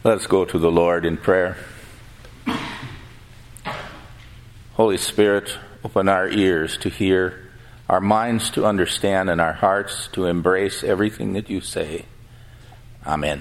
Let us go to the Lord in prayer. Holy Spirit, open our ears to hear, our minds to understand, and our hearts to embrace everything that you say. Amen.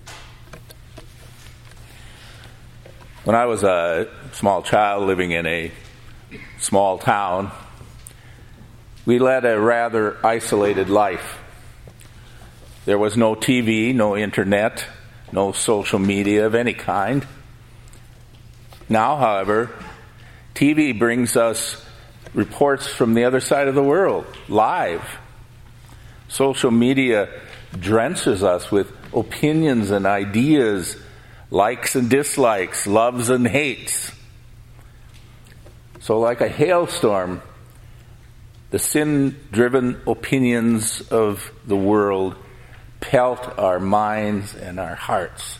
When I was a small child living in a small town, we led a rather isolated life. There was no TV, no internet, no social media of any kind. Now, however, TV brings us reports from the other side of the world, live. Social media drenches us with opinions and ideas, likes and dislikes, loves and hates. So like a hailstorm, the sin-driven opinions of the world pelt our minds and our hearts.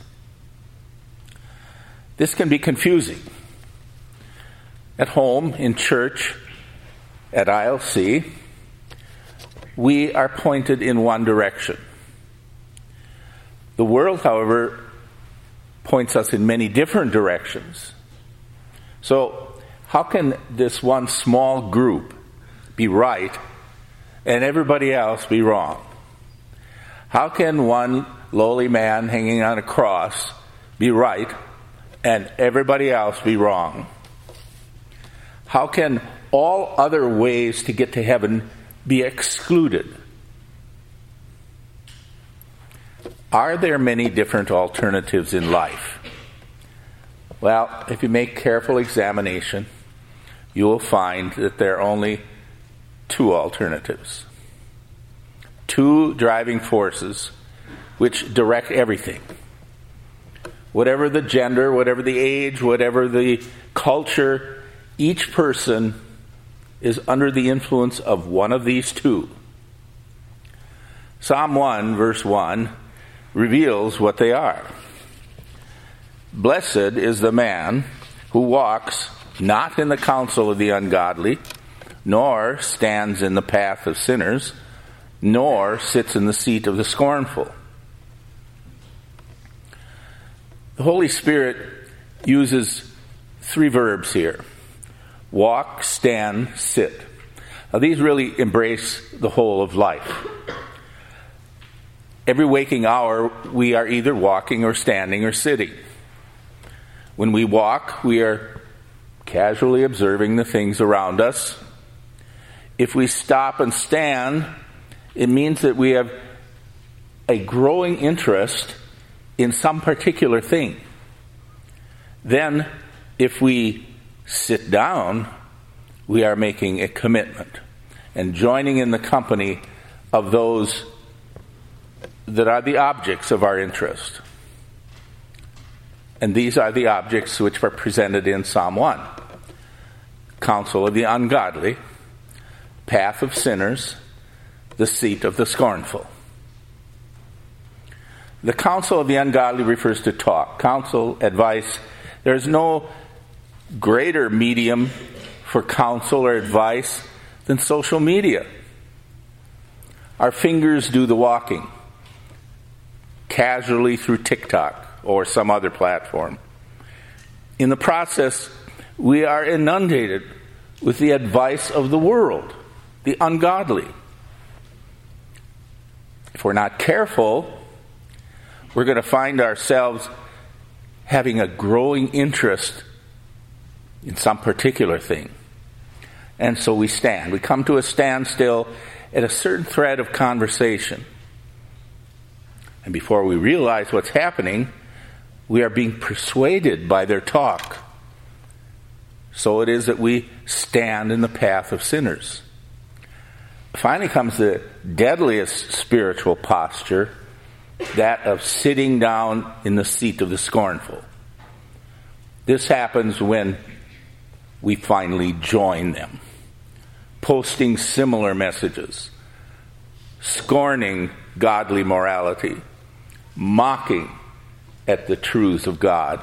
This can be confusing. At home, in church, at ILC, we are pointed in one direction. The world, however, points us in many different directions. So, how can this one small group be right and everybody else be wrong? How can one lowly man hanging on a cross be right and everybody else be wrong? How can all other ways to get to heaven be excluded? Are there many different alternatives in life? Well, if you make careful examination, you will find that there are only two alternatives. Two driving forces which direct everything. Whatever the gender, whatever the age, whatever the culture, each person is under the influence of one of these two. Psalm 1, verse 1, reveals what they are. Blessed is the man who walks not in the counsel of the ungodly, nor stands in the path of sinners, nor sits in the seat of the scornful. The Holy Spirit uses three verbs here: walk, stand, sit. Now, these really embrace the whole of life. Every waking hour, we are either walking or standing or sitting. When we walk, we are casually observing the things around us. If we stop and stand, it means that we have a growing interest in some particular thing. Then, if we sit down, we are making a commitment and joining in the company of those that are the objects of our interest. And these are the objects which are presented in Psalm 1. Counsel of the ungodly, path of sinners, the seat of the scornful. The counsel of the ungodly refers to talk, counsel, advice. There's no greater medium for counsel or advice than social media. Our fingers do the walking, casually through TikTok or some other platform. In the process, we are inundated with the advice of the world, the ungodly. If we're not careful, we're going to find ourselves having a growing interest in some particular thing. And so we stand. We come to a standstill at a certain thread of conversation. And before we realize what's happening, we are being persuaded by their talk. So it is that we stand in the path of sinners. Finally comes the deadliest spiritual posture, that of sitting down in the seat of the scornful. This happens when we finally join them, posting similar messages, scorning godly morality, mocking at the truths of God.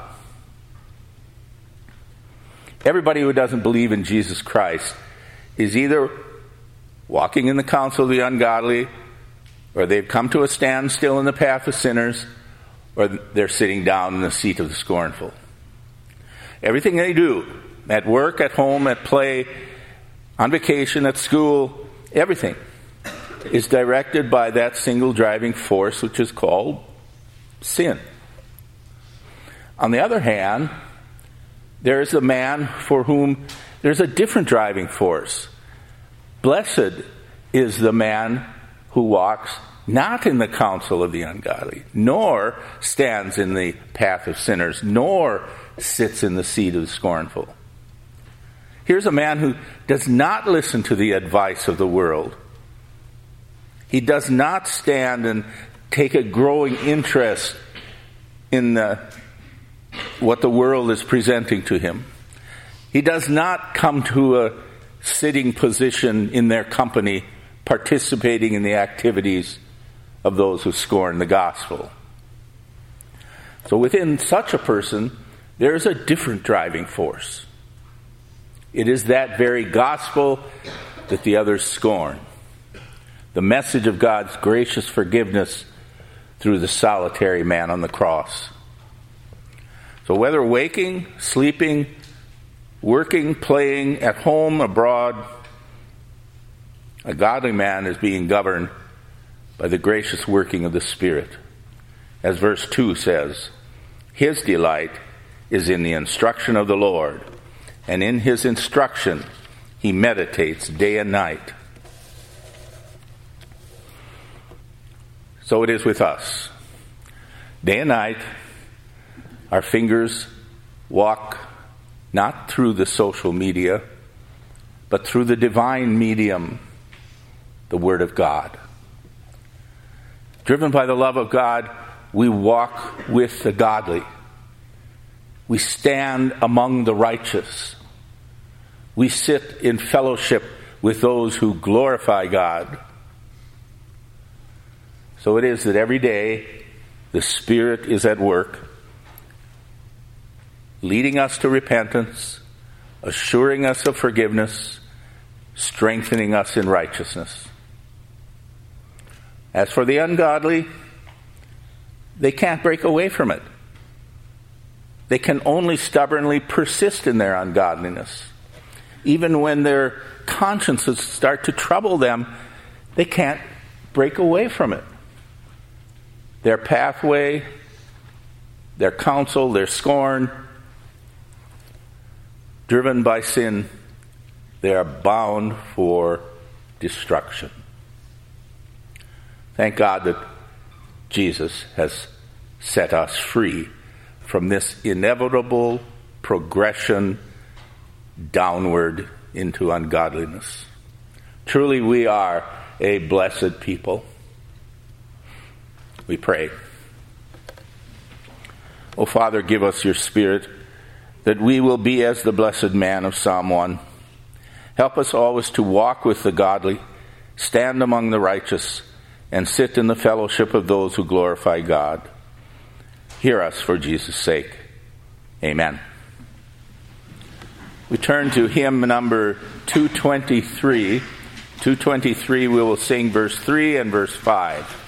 Everybody who doesn't believe in Jesus Christ is either walking in the counsel of the ungodly, or they've come to a standstill in the path of sinners, or they're sitting down in the seat of the scornful. Everything they do, at work, at home, at play, on vacation, at school, everything is directed by that single driving force which is called sin. On the other hand, there is a man for whom there's a different driving force. Blessed is the man who walks not in the counsel of the ungodly, nor stands in the path of sinners, nor sits in the seat of the scornful. Here's a man who does not listen to the advice of the world. He does not stand and take a growing interest in what the world is presenting to him. He does not come to a sitting position in their company, participating in the activities of those who scorn the gospel. So within such a person, there is a different driving force. It is that very gospel that the others scorn. The message of God's gracious forgiveness through the solitary man on the cross. So whether waking, sleeping, working, playing, at home, abroad, a godly man is being governed by the gracious working of the Spirit. As verse 2 says, his delight is in the instruction of the Lord, and in his instruction he meditates day and night. So it is with us. Day and night, our fingers walk not through the social media, but through the divine medium, the Word of God. Driven by the love of God, we walk with the godly. We stand among the righteous. We sit in fellowship with those who glorify God. So it is that every day the Spirit is at work, leading us to repentance, assuring us of forgiveness, strengthening us in righteousness. As for the ungodly, they can't break away from it. They can only stubbornly persist in their ungodliness. Even when their consciences start to trouble them, they can't break away from it. Their pathway, their counsel, their scorn, driven by sin, they are bound for destruction. Thank God that Jesus has set us free from this inevitable progression downward into ungodliness. Truly, we are a blessed people. We pray. O Father, give us your Spirit, that we will be as the blessed man of Psalm 1. Help us always to walk with the godly, stand among the righteous, and sit in the fellowship of those who glorify God. Hear us for Jesus' sake. Amen. We turn to hymn number 223. 223, we will sing verse 3 and verse 5.